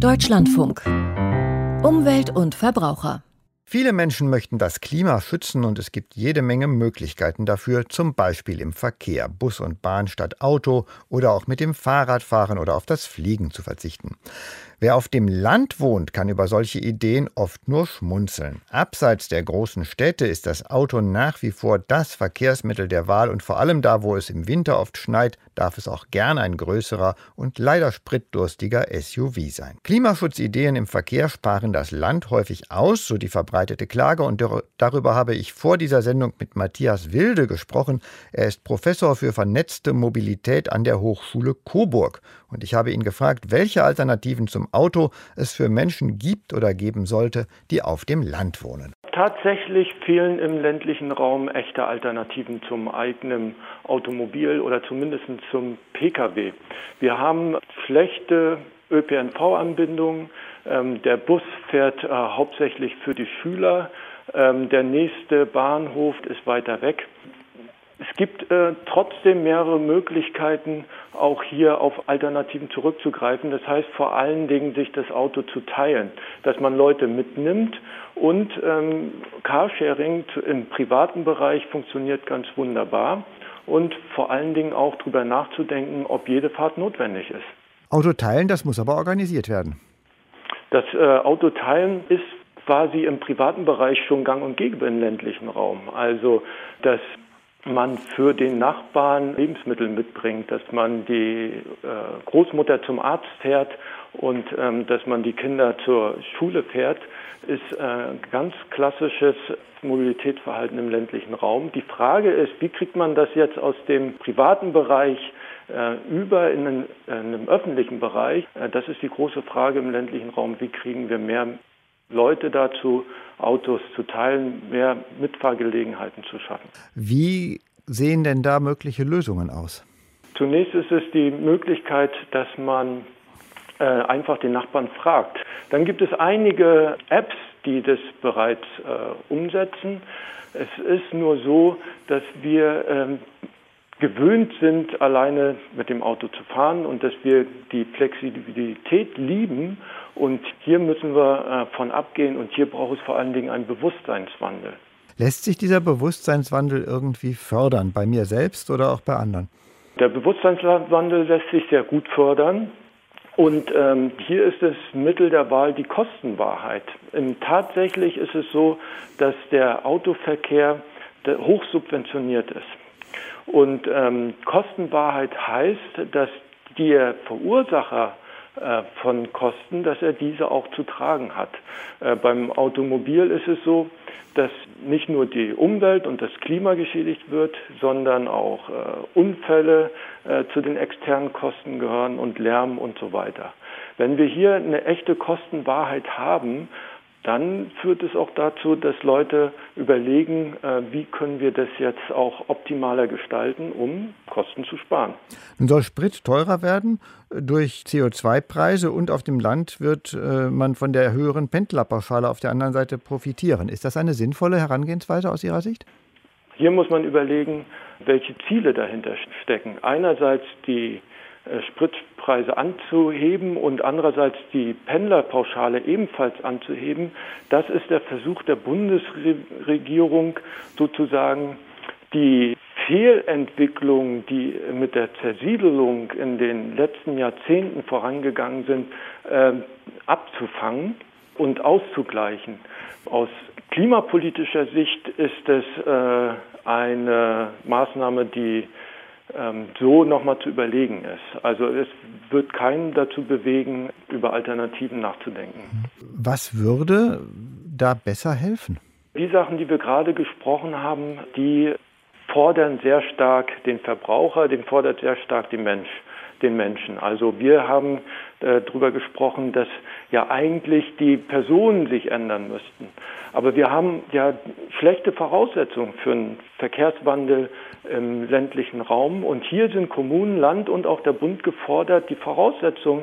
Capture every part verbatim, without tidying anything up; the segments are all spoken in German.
Deutschlandfunk. Umwelt und Verbraucher. Viele Menschen möchten das Klima schützen und es gibt jede Menge Möglichkeiten dafür, zum Beispiel im Verkehr, Bus und Bahn statt Auto oder auch mit dem Fahrrad fahren oder auf das Fliegen zu verzichten. Wer auf dem Land wohnt, kann über solche Ideen oft nur schmunzeln. Abseits der großen Städte ist das Auto nach wie vor das Verkehrsmittel der Wahl und vor allem da, wo es im Winter oft schneit, darf es auch gern ein größerer und leider spritdurstiger S U V sein. Klimaschutzideen im Verkehr sparen das Land häufig aus, so die verbreitete Klage, und darüber habe ich vor dieser Sendung mit Matthias Wilde gesprochen. Er ist Professor für vernetzte Mobilität an der Hochschule Coburg und ich habe ihn gefragt, welche Alternativen zum Auto es für Menschen gibt oder geben sollte, die auf dem Land wohnen. Tatsächlich fehlen im ländlichen Raum echte Alternativen zum eigenen Automobil oder zumindest zum P K W. Wir haben schlechte Ö P N V-Anbindungen. Ähm, der Bus fährt äh, hauptsächlich für die Schüler. Ähm, der nächste Bahnhof ist weiter weg. Es gibt äh, trotzdem mehrere Möglichkeiten, auch hier auf Alternativen zurückzugreifen. Das heißt vor allen Dingen, sich das Auto zu teilen, dass man Leute mitnimmt. Und ähm, Carsharing im privaten Bereich funktioniert ganz wunderbar. Und vor allen Dingen auch darüber nachzudenken, ob jede Fahrt notwendig ist. Auto teilen, das muss aber organisiert werden. Das äh, Autoteilen ist quasi im privaten Bereich schon gang und gäbe im ländlichen Raum. Also dass man für den Nachbarn Lebensmittel mitbringt, dass man die äh, Großmutter zum Arzt fährt und ähm, dass man die Kinder zur Schule fährt, ist äh, ganz klassisches Mobilitätsverhalten im ländlichen Raum. Die Frage ist, wie kriegt man das jetzt aus dem privaten Bereich äh, über in den, äh, in den öffentlichen Bereich? Äh, das ist die große Frage im ländlichen Raum. Wie kriegen wir mehr Leute dazu, Autos zu teilen, mehr Mitfahrgelegenheiten zu schaffen? Wie sehen denn da mögliche Lösungen aus? Zunächst ist es die Möglichkeit, dass man äh, einfach den Nachbarn fragt. Dann gibt es einige Apps, die das bereits äh, umsetzen. Es ist nur so, dass wir ähm, gewöhnt sind, alleine mit dem Auto zu fahren und dass wir die Flexibilität lieben. Und hier müssen wir äh, von abgehen und hier braucht es vor allen Dingen einen Bewusstseinswandel. Lässt sich dieser Bewusstseinswandel irgendwie fördern, bei mir selbst oder auch bei anderen? Der Bewusstseinswandel lässt sich sehr gut fördern. Und ähm, hier ist das Mittel der Wahl die Kostenwahrheit. Ähm, tatsächlich ist es so, dass der Autoverkehr der hochsubventioniert ist. Und ähm, Kostenwahrheit heißt, dass der Verursacher äh, von Kosten, dass er diese auch zu tragen hat. Äh, beim Automobil ist es so, dass nicht nur die Umwelt und das Klima geschädigt wird, sondern auch äh, Unfälle äh, zu den externen Kosten gehören und Lärm und so weiter. Wenn wir hier eine echte Kostenwahrheit haben, dann führt es auch dazu, dass Leute überlegen, äh, wie können wir das jetzt auch optimaler gestalten, um Kosten zu sparen. Nun soll Sprit teurer werden durch C O zwei Preise und auf dem Land wird äh, man von der höheren Pendlerpauschale auf der anderen Seite profitieren. Ist das eine sinnvolle Herangehensweise aus Ihrer Sicht? Hier muss man überlegen, welche Ziele dahinter stecken. Einerseits die Spritpreise anzuheben und andererseits die Pendlerpauschale ebenfalls anzuheben. Das ist der Versuch der Bundesregierung, sozusagen die Fehlentwicklungen, die mit der Zersiedelung in den letzten Jahrzehnten vorangegangen sind, äh, abzufangen und auszugleichen. Aus klimapolitischer Sicht ist es äh, eine Maßnahme, die so nochmal zu überlegen ist. Also es wird keinen dazu bewegen, über Alternativen nachzudenken. Was würde da besser helfen? Die Sachen, die wir gerade gesprochen haben, die fordern sehr stark den Verbraucher, den fordert sehr stark den Mensch, den Menschen. Also wir haben äh, darüber gesprochen, dass ja eigentlich die Personen sich ändern müssten. Aber wir haben ja schlechte Voraussetzungen für einen Verkehrswandel im ländlichen Raum. Und hier sind Kommunen, Land und auch der Bund gefordert, die Voraussetzungen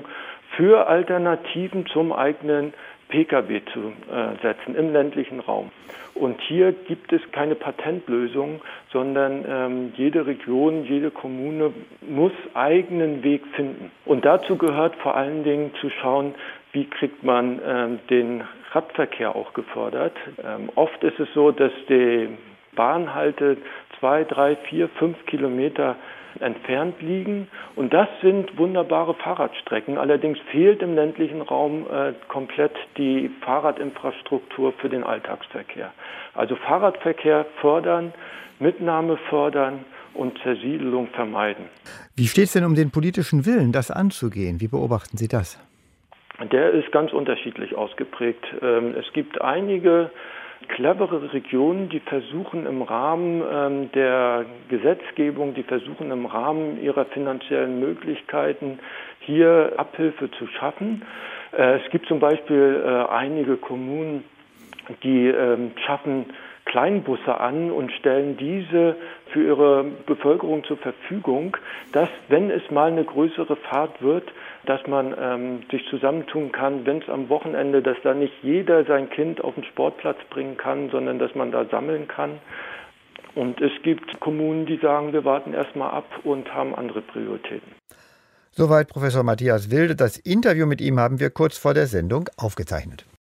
für Alternativen zum eigenen P K W zu äh, setzen im ländlichen Raum. Und hier gibt es keine Patentlösung, sondern ähm, jede Region, jede Kommune muss eigenen Weg finden. Und dazu gehört vor allen Dingen zu schauen, wie kriegt man ähm, den Radverkehr auch gefördert. Ähm, oft ist es so, dass die Bahnhalte zwei, drei, vier, fünf Kilometer entfernt liegen. Und das sind wunderbare Fahrradstrecken. Allerdings fehlt im ländlichen Raum äh, komplett die Fahrradinfrastruktur für den Alltagsverkehr. Also Fahrradverkehr fördern, Mitnahme fördern und Zersiedelung vermeiden. Wie steht es denn um den politischen Willen, das anzugehen? Wie beobachten Sie das? Der ist ganz unterschiedlich ausgeprägt. Ähm, es gibt einige clevere Regionen, die versuchen im Rahmen ähm, der Gesetzgebung, die versuchen im Rahmen ihrer finanziellen Möglichkeiten hier Abhilfe zu schaffen. Äh, es gibt zum Beispiel äh, einige Kommunen, die ähm, schaffen Kleinbusse an und stellen diese für ihre Bevölkerung zur Verfügung, dass, wenn es mal eine größere Fahrt wird, dass man ähm, sich zusammentun kann, wenn es am Wochenende, dass da nicht jeder sein Kind auf den Sportplatz bringen kann, sondern dass man da sammeln kann. Und es gibt Kommunen, die sagen, wir warten erstmal ab und haben andere Prioritäten. Soweit Professor Matthias Wilde. Das Interview mit ihm haben wir kurz vor der Sendung aufgezeichnet.